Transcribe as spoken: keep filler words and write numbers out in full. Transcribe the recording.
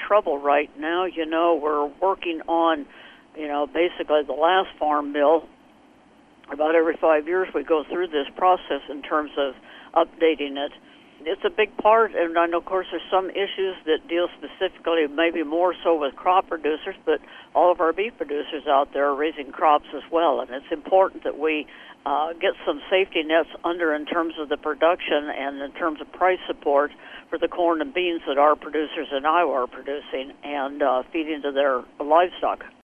trouble right now. You know, we're working on, you know, basically the last farm bill. About every five years we go through this process in terms of updating it. It's a big part, and I know, of course, there's some issues that deal specifically, maybe more so with crop producers, but all of our beef producers out there are raising crops as well, and it's important that we uh, get some safety nets under in terms of the production and in terms of price support for the corn and beans that our producers in Iowa are producing and uh, feeding to their livestock.